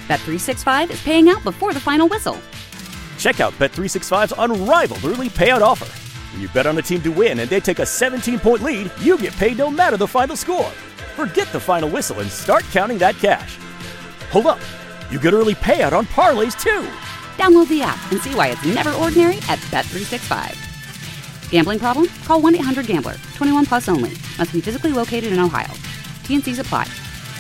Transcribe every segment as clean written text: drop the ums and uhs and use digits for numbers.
Bet365 is paying out before the final whistle. Check out Bet365's unrivaled early payout offer. When you bet on a team to win and they take a 17-point lead, you get paid no matter the final score. Forget the final whistle and start counting that cash. Hold up. You get early payout on parlays, too. Download the app and see why it's never ordinary at Bet365. Gambling problem? Call 1-800-GAMBLER. 21 plus only. Must be physically located in Ohio. T&Cs apply.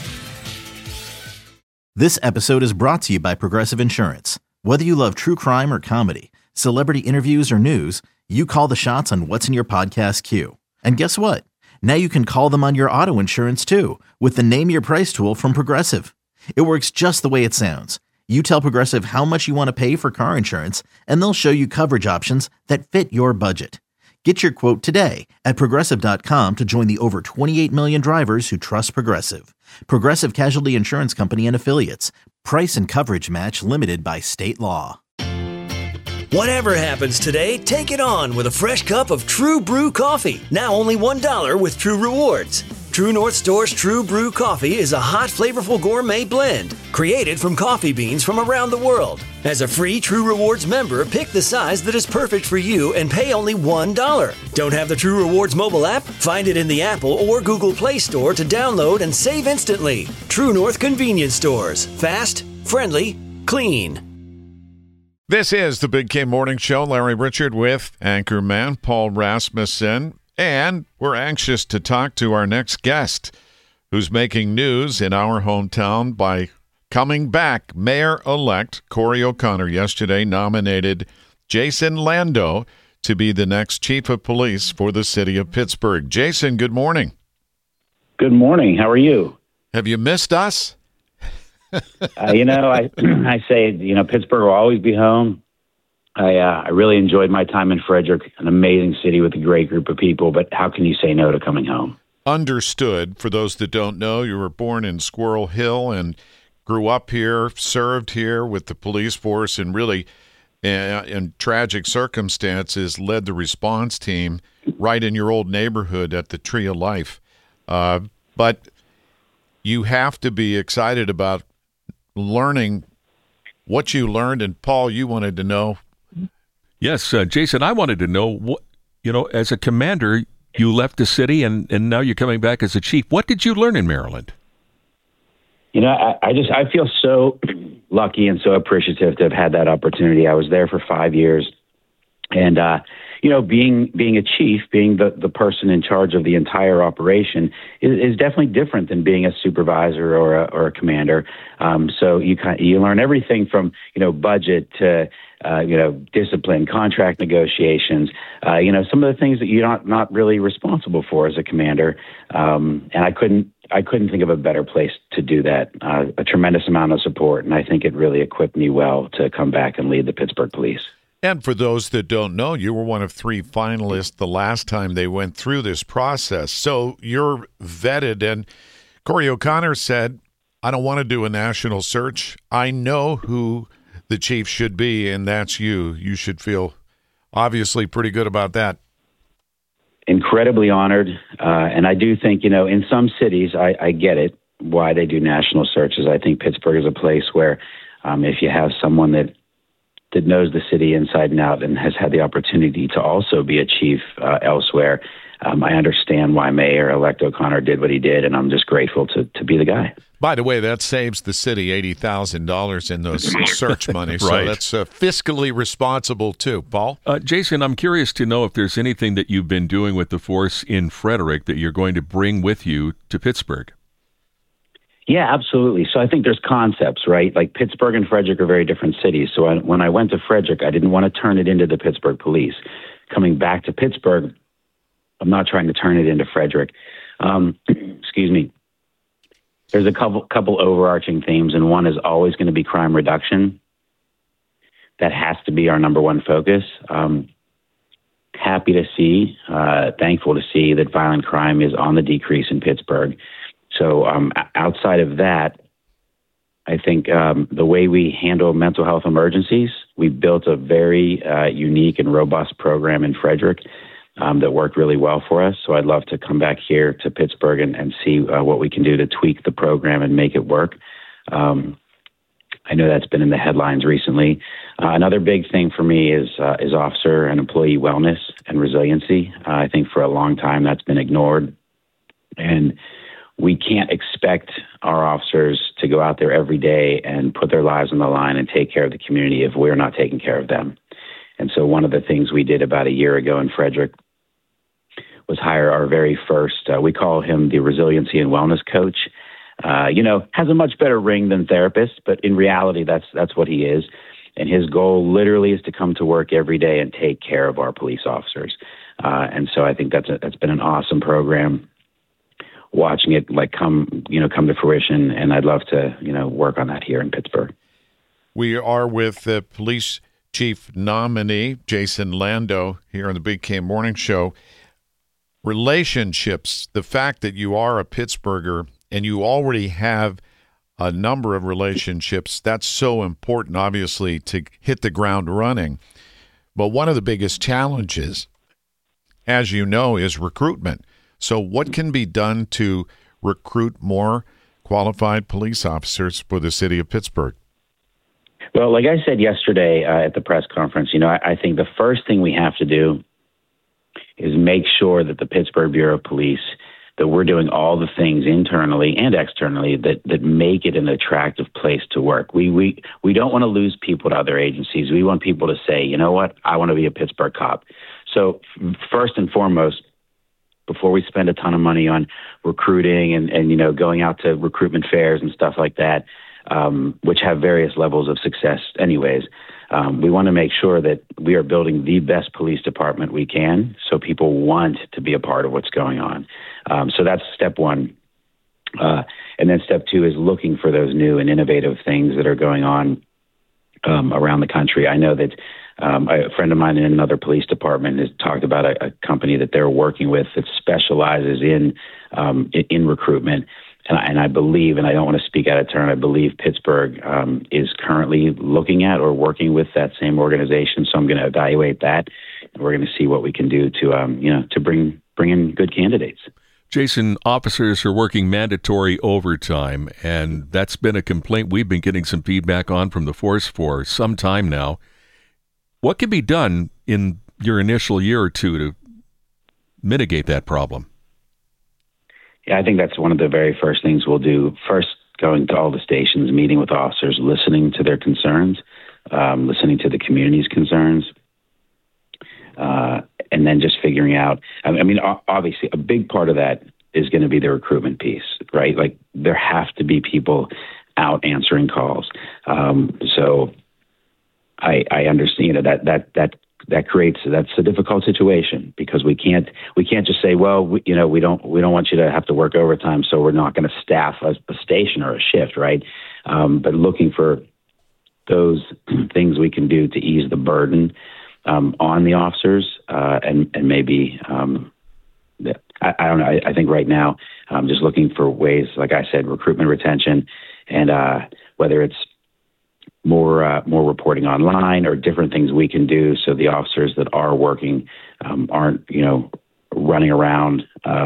This episode is brought to you by Progressive Insurance. Whether you love true crime or comedy, celebrity interviews or news, you call the shots on what's in your podcast queue. And guess what? Now you can call them on your auto insurance too with the Name Your Price tool from Progressive. It works just the way it sounds. You tell Progressive how much you want to pay for car insurance, and they'll show you coverage options that fit your budget. Get your quote today at Progressive.com to join the over 28 million drivers who trust Progressive. Progressive Casualty Insurance Company and Affiliates. Price and coverage match limited by state law. Whatever happens today, take it on with a fresh cup of True Brew coffee. Now only $1 with True Rewards. True North Store's True Brew coffee is a hot, flavorful gourmet blend created from coffee beans from around the world. As a free True Rewards member, pick the size that is perfect for you and pay only $1. Don't have the True Rewards mobile app? Find it in the Apple or Google Play Store to download and save instantly. True North Convenience Stores. Fast, friendly, clean. This is the Big K Morning Show. Larry Richard with anchorman Paul Rasmussen. And we're anxious to talk to our next guest, who's making news in our hometown by coming back. Mayor-elect Corey O'Connor yesterday nominated Jason Lando to be the next chief of police for the city of Pittsburgh. Jason, good morning. Good morning. How are you? Have you missed us? I say, Pittsburgh will always be home. I really enjoyed my time in Frederick, an amazing city with a great group of people, but how can you say no to coming home? Understood. For those that don't know, you were born in Squirrel Hill and grew up here, served here with the police force, and really, in tragic circumstances, led the response team right in your old neighborhood at the Tree of Life. But you have to be excited about learning what you learned. And, Paul, you wanted to know. Yes, Jason, I wanted to know, what, as a commander, you left the city and now you're coming back as a chief. What did you learn in Maryland? I feel so lucky and so appreciative to have had that opportunity. I was there for 5 years. And, being a chief, being the person in charge of the entire operation is definitely different than being a supervisor or a commander. So you learn everything from, budget to, discipline, contract negotiations, some of the things that you're not really responsible for as a commander. And I couldn't think of a better place to do that. A tremendous amount of support. And I think it really equipped me well to come back and lead the Pittsburgh Police. And for those that don't know, you were one of 3 finalists the last time they went through this process. So you're vetted. And Corey O'Connor said, I don't want to do a national search. I know who the chief should be, and that's you. You should feel obviously pretty good about that. Incredibly honored. And I do think, in some cities, I get it, why they do national searches. I think Pittsburgh is a place where if you have someone that knows the city inside and out and has had the opportunity to also be a chief elsewhere, I understand why Mayor-elect O'Connor did what he did, and I'm just grateful to be the guy. By the way, that saves the city $80,000 in those search money, Right. So that's fiscally responsible too. Paul? Jason, I'm curious to know if there's anything that you've been doing with the force in Frederick that you're going to bring with you to Pittsburgh. Yeah, absolutely. So I think there's concepts, right? Like Pittsburgh and Frederick are very different cities. So when I went to Frederick, I didn't want to turn it into the Pittsburgh Police. Coming back to Pittsburgh, I'm not trying to turn it into Frederick. Excuse me. There's a couple overarching themes, and one is always going to be crime reduction. That has to be our number one focus. Happy to see, thankful to see that violent crime is on the decrease in Pittsburgh. So outside of that, I think the way we handle mental health emergencies, we built a very unique and robust program in Frederick that worked really well for us. So I'd love to come back here to Pittsburgh and see what we can do to tweak the program and make it work. I know that's been in the headlines recently. Another big thing for me is officer and employee wellness and resiliency. I think for a long time that's been ignored. And we can't expect our officers to go out there every day and put their lives on the line and take care of the community if we're not taking care of them. And so one of the things we did about a year ago in Frederick was hire our very first, we call him the resiliency and wellness coach. Has a much better ring than therapist, but in reality, that's what he is. And his goal literally is to come to work every day and take care of our police officers. And so I think that's been an awesome program. Watching it come to fruition, and I'd love to work on that here in Pittsburgh. We are with the police chief nominee Jason Lando here on the Big K Morning Show. Relationships, the fact that you are a Pittsburgher and you already have a number of relationships, that's so important, obviously, to hit the ground running. But one of the biggest challenges, as you know, is recruitment. So what can be done to recruit more qualified police officers for the city of Pittsburgh? Well, like I said yesterday at the press conference, I think the first thing we have to do is make sure that the Pittsburgh Bureau of Police, that we're doing all the things internally and externally that make it an attractive place to work. We don't want to lose people to other agencies. We want people to say, you know what, I want to be a Pittsburgh cop. So first and foremost, before we spend a ton of money on recruiting and going out to recruitment fairs and stuff like that, which have various levels of success anyways, we want to make sure that we are building the best police department we can so people want to be a part of what's going on. So that's step one. And then step two is looking for those new and innovative things that are going on around the country. I know that a friend of mine in another police department has talked about a company that they're working with that specializes in recruitment. And I believe, and I don't want to speak out of turn, I believe Pittsburgh is currently looking at or working with that same organization. So I'm going to evaluate that, and we're going to see what we can do to bring in good candidates. Jason, officers are working mandatory overtime, and that's been a complaint we've been getting some feedback on from the force for some time now. What can be done in your initial year or two to mitigate that problem? Yeah, I think that's one of the very first things we'll do. First, going to all the stations, meeting with officers, listening to their concerns, listening to the community's concerns, and then just figuring out, obviously a big part of that is going to be the recruitment piece, right? Like there have to be people out answering calls. So I understand that's a difficult situation because we can't just say, well, we don't want you to have to work overtime, so we're not going to staff a station or a shift, right? But looking for those things we can do to ease the burden on the officers, and maybe I don't know. I think right now I'm just looking for ways, like I said, recruitment, retention, and whether it's more reporting online or different things we can do so the officers that are working aren't running around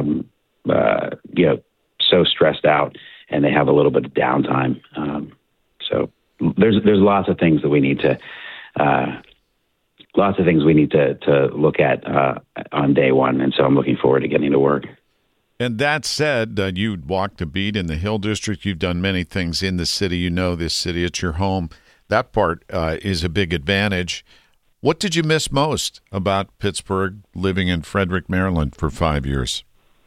so stressed out, and they have a little bit of downtime. So there's lots of things that we need to look at on day one, and so I'm looking forward to getting to work. And that said, you walked the beat in the Hill District. You've done many things in the city. You know this city. It's your home. That part is a big advantage. What did you miss most about Pittsburgh, living in Frederick, Maryland for 5 years?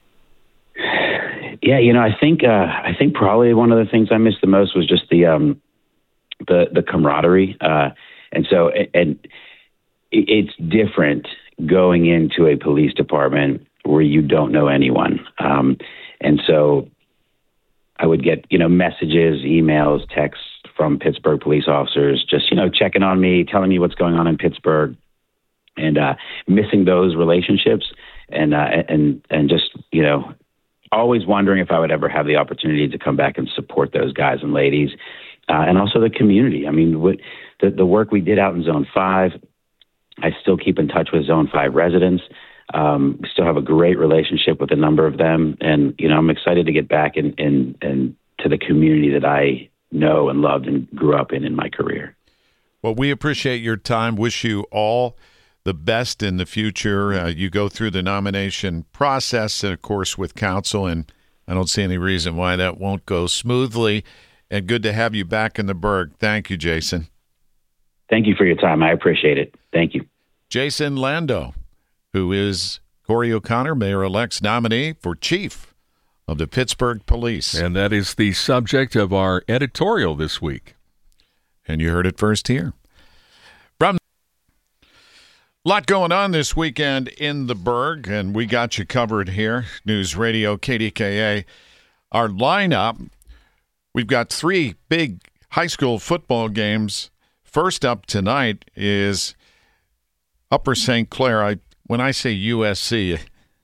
Yeah, I think probably one of the things I missed the most was just the camaraderie, and it's different going into a police department where you don't know anyone, and so I would get messages, emails, texts from Pittsburgh police officers, just checking on me, telling me what's going on in Pittsburgh, and missing those relationships, and just always wondering if I would ever have the opportunity to come back and support those guys and ladies, and also the community. I mean, the work we did out in Zone 5, I still keep in touch with Zone 5 residents. We still have a great relationship with a number of them, and I'm excited to get back and to the community that know and loved and grew up in my career. Well, we appreciate your time. Wish you all the best in the future. You go through the nomination process, of course, with counsel, and I don't see any reason why that won't go smoothly. And good to have you back in the Berg. Thank you, Jason. Thank you for your time. I appreciate it. Thank you. Jason Lando, who is Corey O'Connor, Mayor-elect's nominee for chief of the Pittsburgh Police. And that is the subject of our editorial this week. And you heard it first here. From a lot going on this weekend in the Berg, and we got you covered here. News Radio KDKA. Our lineup, we've got 3 big high school football games. First up tonight is Upper St. Clair. When I say USC,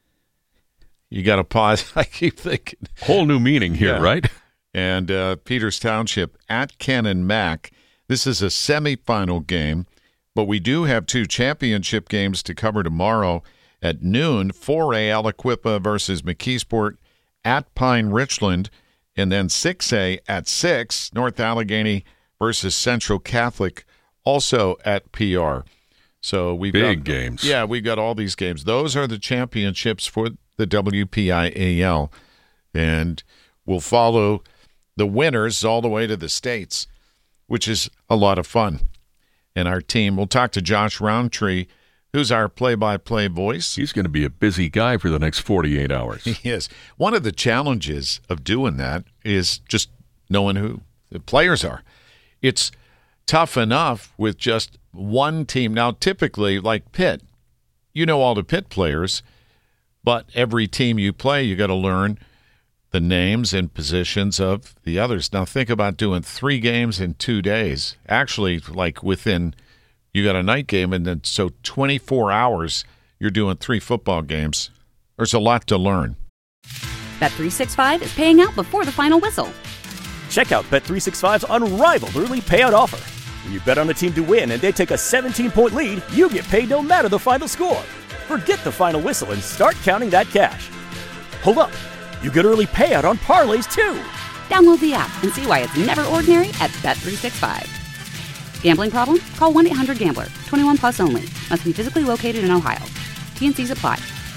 you got to pause. I keep thinking. Whole new meaning here, Yeah. right? And Peters Township at Cannon Mac. This is a semifinal game, but we do have 2 championship games to cover tomorrow at noon. 4A Aliquippa versus McKeesport at Pine Richland, and then 6A at 6, North Allegheny versus Central Catholic, also at PR. So we've Big got games. Yeah, we've got all these games. Those are the championships for the WPIAL, and we'll follow the winners all the way to the states, which is a lot of fun. And our team, we'll talk to Josh Roundtree, who's our play-by-play voice. He's going to be a busy guy for the next 48 hours. He is. One of the challenges of doing that is just knowing who the players are. It's tough enough with just one team. Now, typically, like Pitt, you know all the Pitt players, but every team you play, you got to learn the names and positions of the others. Now, think about doing 3 games in 2 days. Actually, like you got a night game, and then so 24 hours, you're doing 3 football games. There's a lot to learn. Bet365 is paying out before the final whistle. Check out Bet365's unrivaled early payout offer. When you bet on a team to win and they take a 17-point lead, you get paid no matter the final score. Forget the final whistle and start counting that cash. Hold up. You get early payout on parlays, too. Download the app and see why it's never ordinary at Bet365. Gambling problem? Call 1-800-GAMBLER. 21 plus only. Must be physically located in Ohio. T&Cs apply.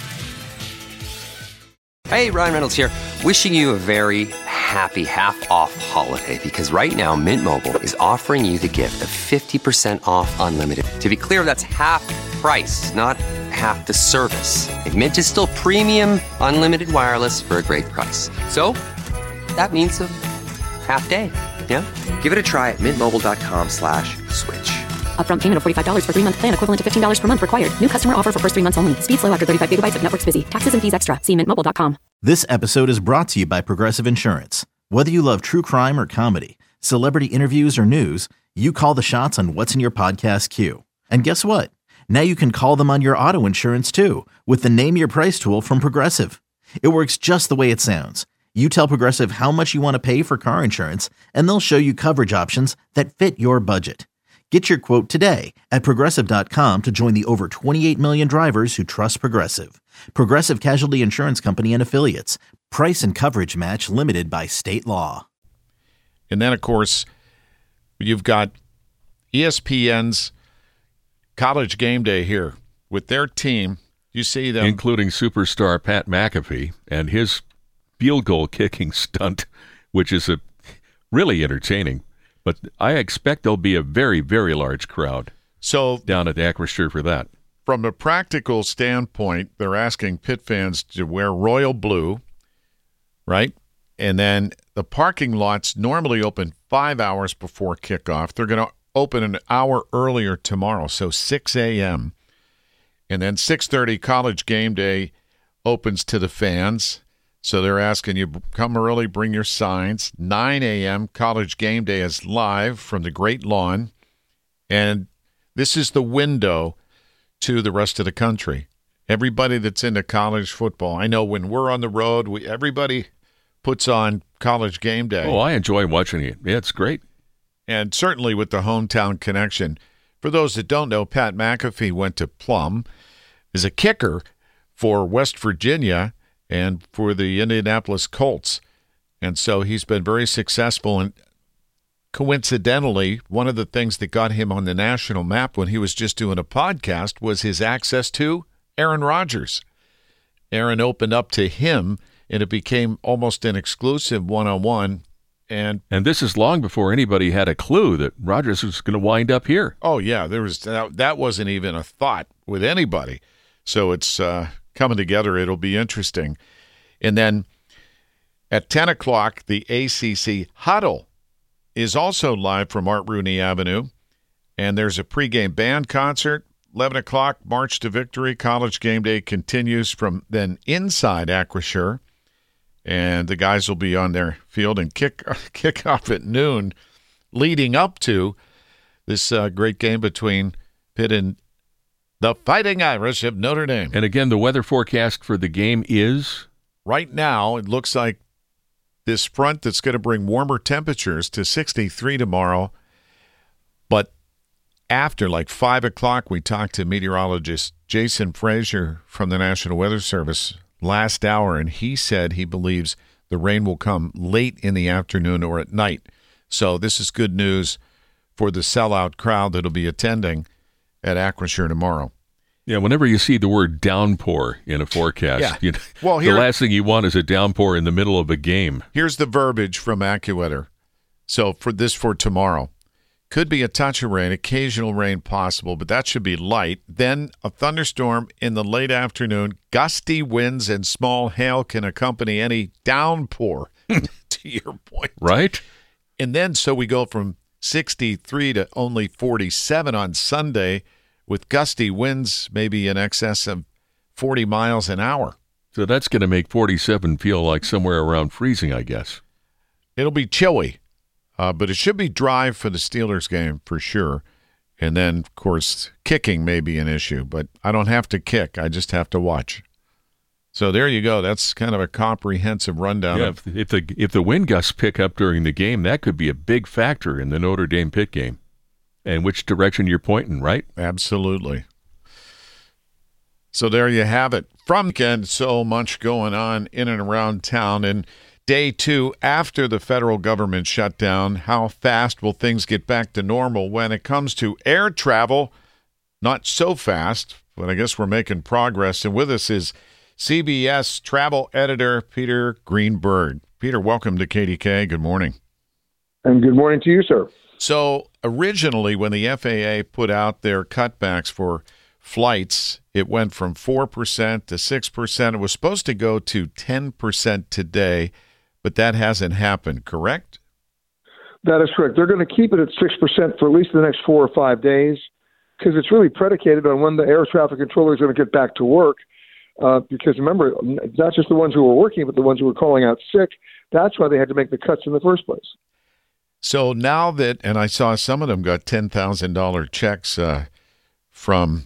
Hey, Ryan Reynolds here. Wishing you a very happy half-off holiday, because right now Mint Mobile is offering you the gift of 50% off unlimited. To be clear, that's half price, not half the service. And Mint is still premium unlimited wireless for a great price. So that means a half day. Yeah? Give it a try at mintmobile.com/switch. Upfront payment of $45 for 3-month plan, equivalent to $15 per month required. New customer offer for first 3 months only. Speed slow after 35 gigabytes if network's busy. Taxes and fees extra. See mintmobile.com. This episode is brought to you by Progressive Insurance. Whether you love true crime or comedy, celebrity interviews or news, you call the shots on what's in your podcast queue. And guess what? Now you can call them on your auto insurance too with the Name Your Price tool from Progressive. It works just the way it sounds. You tell Progressive how much you want to pay for car insurance, and they'll show you coverage options that fit your budget. Get your quote today at Progressive.com to join the over 28 million drivers who trust Progressive. Progressive Casualty Insurance Company and Affiliates. Price and coverage match limited by state law. And then, of course, you've got ESPN's College Game Day here with their team. You see them. Including superstar Pat McAfee and his field goal kicking stunt, which is really entertaining. But I expect there'll be a very, very large crowd down at Acrisure for that. From a practical standpoint, they're asking Pitt fans to wear royal blue, right? And then the parking lots normally open 5 hours before kickoff. They're going to open an hour earlier tomorrow, so 6 a.m. And then 6:30 College Game Day opens to the fans. So they're asking you come early, bring your signs. 9 a.m. College Game Day is live from the Great Lawn. And this is the window to the rest of the country. Everybody that's into college football. I know when we're on the road, everybody puts on College Game Day. Oh, I enjoy watching it. Yeah, it's great. And certainly with the hometown connection. For those that don't know, Pat McAfee went to Plum, is a kicker for West Virginia and for the Indianapolis Colts. And so he's been very successful. And coincidentally, one of the things that got him on the national map when he was just doing a podcast was his access to Aaron Rodgers. Aaron opened up to him, and it became almost an exclusive one-on-one. And this is long before anybody had a clue that Rodgers was going to wind up here. Oh, yeah, there was that wasn't even a thought with anybody. So it's coming together. It'll be interesting. And then at 10 o'clock, the ACC Huddle is also live from Art Rooney Avenue. And there's a pregame band concert. 11 o'clock, March to Victory. College Game Day continues from then inside Acrisure. And the guys will be on their field and kick off at noon, leading up to this great game between Pitt and the Fighting Irish of Notre Dame. And again, the weather forecast for the game is? Right now, it looks like this front that's going to bring warmer temperatures to 63 tomorrow. But after like 5 o'clock, we talked to meteorologist Jason Frazier from the National Weather Service last hour, and he said he believes the rain will come late in the afternoon or at night. So this is good news for the sellout crowd that'll be attending at Acrisure tomorrow. Yeah, whenever you see the word downpour in a forecast, the last thing you want is a downpour in the middle of a game. Here's the verbiage from AccuWeather. So for tomorrow. Could be a touch of rain, occasional rain possible, but that should be light. Then a thunderstorm in the late afternoon. Gusty winds and small hail can accompany any downpour, to your point. Right. And then so we go from 63 to only 47 on Sunday with gusty winds maybe in excess of 40 miles an hour. So that's going to make 47 feel like somewhere around freezing, I guess. It'll be chilly. But it should be dry for the Steelers game for sure. And then, of course, kicking may be an issue, but I don't have to kick. I just have to watch. So there you go. That's kind of a comprehensive rundown. Yeah, if the wind gusts pick up during the game, that could be a big factor in the Notre Dame Pitt game. And which direction you're pointing, right? Absolutely. So there you have it. From weekend, so much going on in and around town. And Day 2 after the federal government shutdown, how fast will things get back to normal when it comes to air travel? Not so fast, but I guess we're making progress. And with us is CBS travel editor Peter Greenberg. Peter, welcome to KDK. Good morning. And good morning to you, sir. So originally when the FAA put out their cutbacks for flights, it went from 4% to 6%. It was supposed to go to 10% today. But that hasn't happened, correct? That is correct. They're going to keep it at 6% for at least the next 4 or 5 days because it's really predicated on when the air traffic controller is going to get back to work. Because remember, not just the ones who were working, but the ones who were calling out sick. That's why they had to make the cuts in the first place. So now that, and I saw some of them got $10,000 checks from,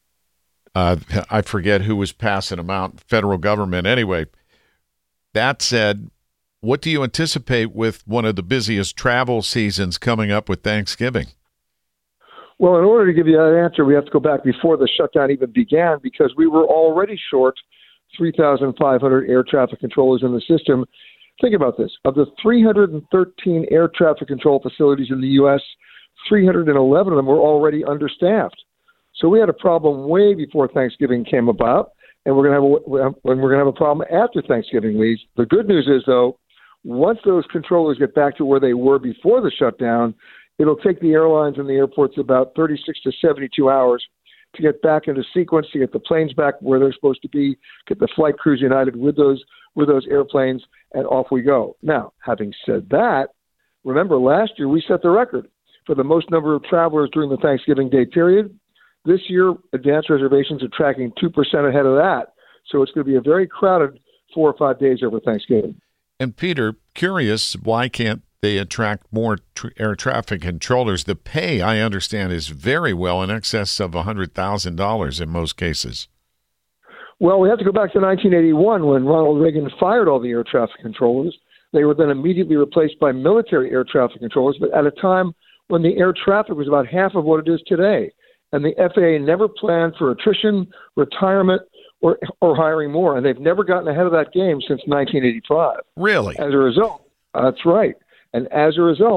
I forget who was passing them out, federal government. Anyway, that said, what do you anticipate with one of the busiest travel seasons coming up with Thanksgiving? Well, in order to give you that answer, we have to go back before the shutdown even began because we were already short 3,500 air traffic controllers in the system. Think about this. Of the 313 air traffic control facilities in the U.S., 311 of them were already understaffed. So we had a problem way before Thanksgiving came about, and we're going to have a problem after Thanksgiving leaves. The good news is, though, once those controllers get back to where they were before the shutdown, it'll take the airlines and the airports about 36 to 72 hours to get back into sequence, to get the planes back where they're supposed to be, get the flight crews united with those airplanes, and off we go. Now, having said that, remember last year we set the record for the most number of travelers during the Thanksgiving Day period. This year, advanced reservations are tracking 2% ahead of that. So it's going to be a very crowded 4 or 5 days over Thanksgiving. And Peter, curious, why can't they attract more air traffic controllers? The pay, I understand, is very well in excess of $100,000 in most cases. Well, we have to go back to 1981 when Ronald Reagan fired all the air traffic controllers. They were then immediately replaced by military air traffic controllers, but at a time when the air traffic was about half of what it is today. And the FAA never planned for attrition, retirement, or hiring more. And they've never gotten ahead of that game since 1985. Really? As a result, that's right. And as a result,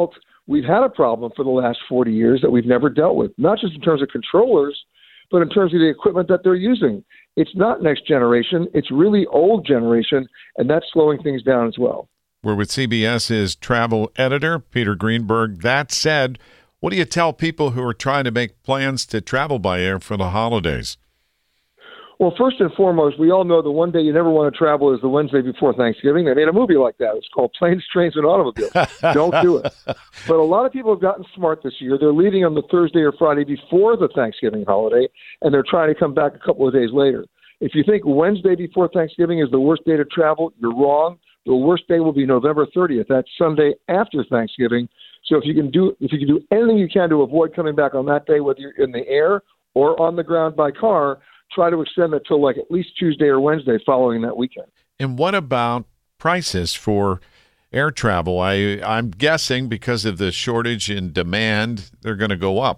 we've had a problem for the last 40 years that we've never dealt with, not just in terms of controllers, but in terms of the equipment that they're using. It's not next generation. It's really old generation, and that's slowing things down as well. We're with CBS's travel editor, Peter Greenberg. That said, what do you tell people who are trying to make plans to travel by air for the holidays? Well, first and foremost, we all know the one day you never want to travel is the Wednesday before Thanksgiving. They made a movie like that. It's called Planes, Trains, and Automobiles. Don't do it. But a lot of people have gotten smart this year. They're leaving on the Thursday or Friday before the Thanksgiving holiday, and they're trying to come back a couple of days later. If you think Wednesday before Thanksgiving is the worst day to travel, you're wrong. The worst day will be November 30th. That's Sunday after Thanksgiving. So if you can do anything you can to avoid coming back on that day, whether you're in the air or on the ground by car, try to extend it till like at least Tuesday or Wednesday following that weekend. And what about prices for air travel? I'm guessing because of the shortage in demand, they're going to go up.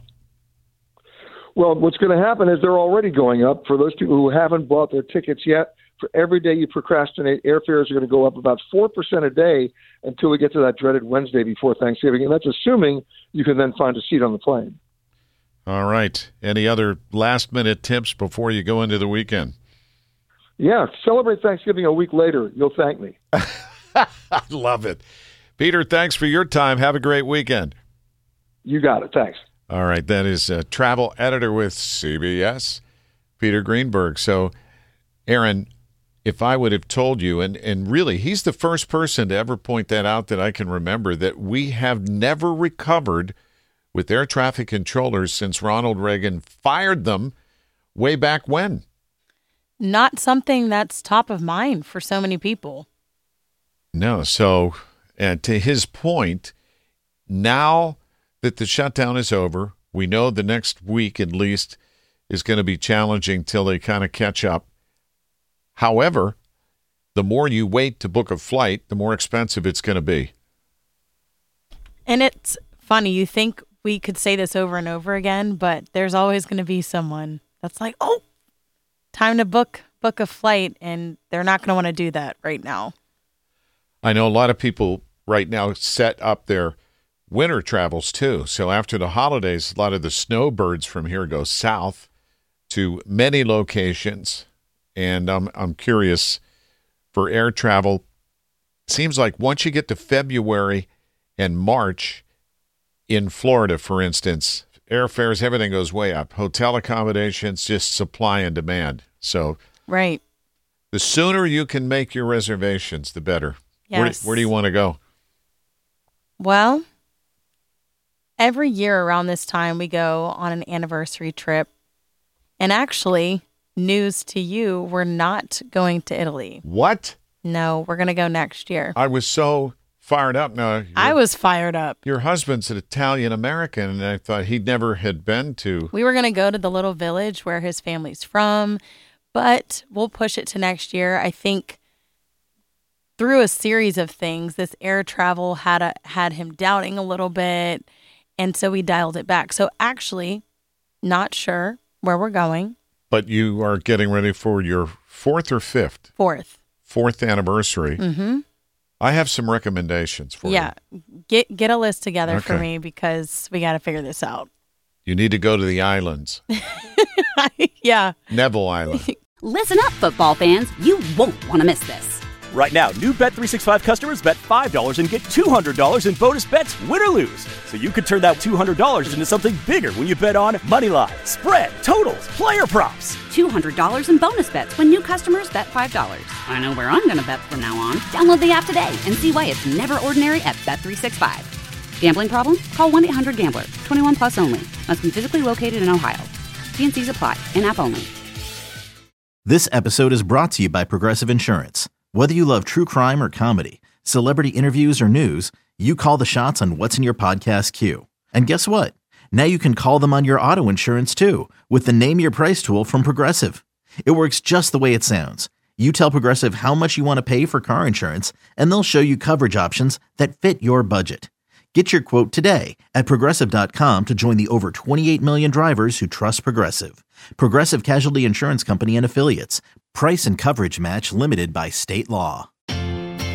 Well, what's going to happen is they're already going up. For those people who haven't bought their tickets yet, for every day you procrastinate, airfares are going to go up about 4% a day until we get to that dreaded Wednesday before Thanksgiving. And that's assuming you can then find a seat on the plane. All right. Any other last-minute tips before you go into the weekend? Yeah, celebrate Thanksgiving a week later. You'll thank me. I love it. Peter, thanks for your time. Have a great weekend. You got it. Thanks. All right. That is travel editor with CBS, Peter Greenberg. So, Aaron, if I would have told you, and really, he's the first person to ever point that out that I can remember, that we have never recovered with air traffic controllers since Ronald Reagan fired them way back when. Not something that's top of mind for so many people. No. So, to his point, now that the shutdown is over, we know the next week at least is going to be challenging till they kind of catch up. However, the more you wait to book a flight, the more expensive it's going to be. And it's funny. You think we could say this over and over again, but there's always going to be someone that's like, oh, time to book a flight, and they're not going to want to do that right now. I know a lot of people right now set up their winter travels too. So after the holidays, a lot of the snowbirds from here go south to many locations. And I'm curious, for air travel, seems like once you get to February and March, in Florida, for instance, airfares, everything goes way up. Hotel accommodations, just supply and demand. So right. The sooner you can make your reservations, the better. Yes. Where do you want to go? Well, every year around this time, we go on an anniversary trip. And actually, news to you, we're not going to Italy. What? No, we're going to go next year. I was so fired up. Now, I was fired up. Your husband's an Italian-American, and I thought he never had been to. We were going to go to the little village where his family's from, but we'll push it to next year. I think through a series of things, this air travel had him doubting a little bit, and so we dialed it back. So actually, not sure where we're going. But you are getting ready for your fourth or fifth? Fourth anniversary. Mm-hmm. I have some recommendations for you. Yeah. Get a list together for me because we got to figure this out. You need to go to the islands. Yeah. Neville Island. Listen up, football fans. You won't want to miss this. Right now, new Bet365 customers bet $5 and get $200 in bonus bets, win or lose. So you could turn that $200 into something bigger when you bet on money line, spread, totals, player props. $200 in bonus bets when new customers bet $5. I know where I'm going to bet from now on. Download the app today and see why it's never ordinary at Bet365. Gambling problem? Call 1-800-GAMBLER. 21 plus only. Must be physically located in Ohio. T&Cs apply. In-app only. This episode is brought to you by Progressive Insurance. Whether you love true crime or comedy, celebrity interviews or news, you call the shots on what's in your podcast queue. And guess what? Now you can call them on your auto insurance too with the Name Your Price tool from Progressive. It works just the way it sounds. You tell Progressive how much you want to pay for car insurance, and they'll show you coverage options that fit your budget. Get your quote today at Progressive.com to join the over 28 million drivers who trust Progressive. Progressive Casualty Insurance Company and Affiliates. Price and coverage match limited by state law.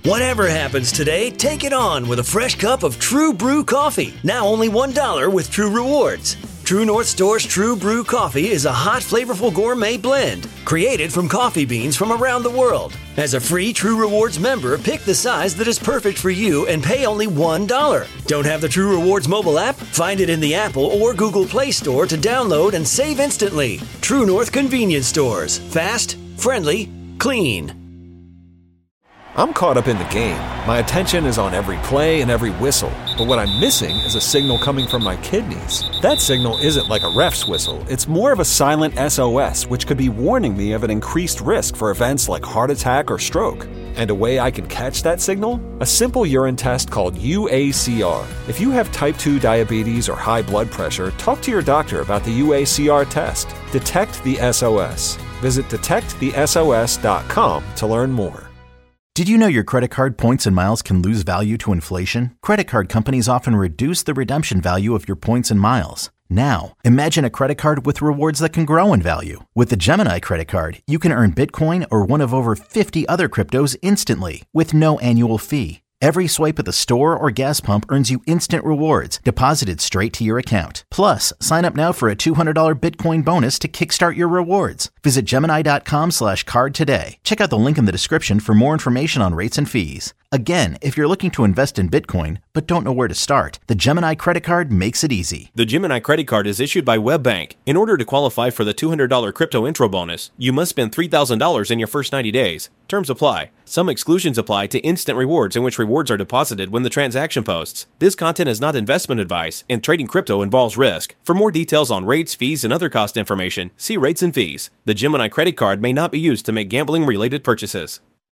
Whatever happens today, take it on with a fresh cup of True Brew coffee. Now only $1 with True Rewards. True North Store's True Brew coffee is a hot, flavorful gourmet blend created from coffee beans from around the world. As a free True Rewards member, pick the size that is perfect for you and pay only $1. Don't have the True Rewards mobile app? Find it in the Apple or Google Play Store to download and save instantly. True North Convenience Stores. Fast, friendly, clean. I'm caught up in the game. My attention is on every play and every whistle. But what I'm missing is a signal coming from my kidneys. That signal isn't like a ref's whistle. It's more of a silent SOS, which could be warning me of an increased risk for events like heart attack or stroke. And a way I can catch that signal? A simple urine test called UACR. If you have type 2 diabetes or high blood pressure, talk to your doctor about the UACR test. Detect the SOS. Visit detectthesos.com to learn more. Did you know your credit card points and miles can lose value to inflation? Credit card companies often reduce the redemption value of your points and miles. Now, imagine a credit card with rewards that can grow in value. With the Gemini credit card, you can earn Bitcoin or one of over 50 other cryptos instantly with no annual fee. Every swipe at the store or gas pump earns you instant rewards deposited straight to your account. Plus, sign up now for a $200 Bitcoin bonus to kickstart your rewards. Visit Gemini.com/card today. Check out the link in the description for more information on rates and fees. Again, if you're looking to invest in Bitcoin but don't know where to start, the Gemini credit card makes it easy. The Gemini credit card is issued by WebBank. In order to qualify for the $200 crypto intro bonus, you must spend $3,000 in your first 90 days. Terms apply. Some exclusions apply to instant rewards in which rewards are deposited when the transaction posts. This content is not investment advice, and trading crypto involves risk. For more details on rates, fees, and other cost information, see rates and fees. The Gemini credit card may not be used to make gambling-related purchases.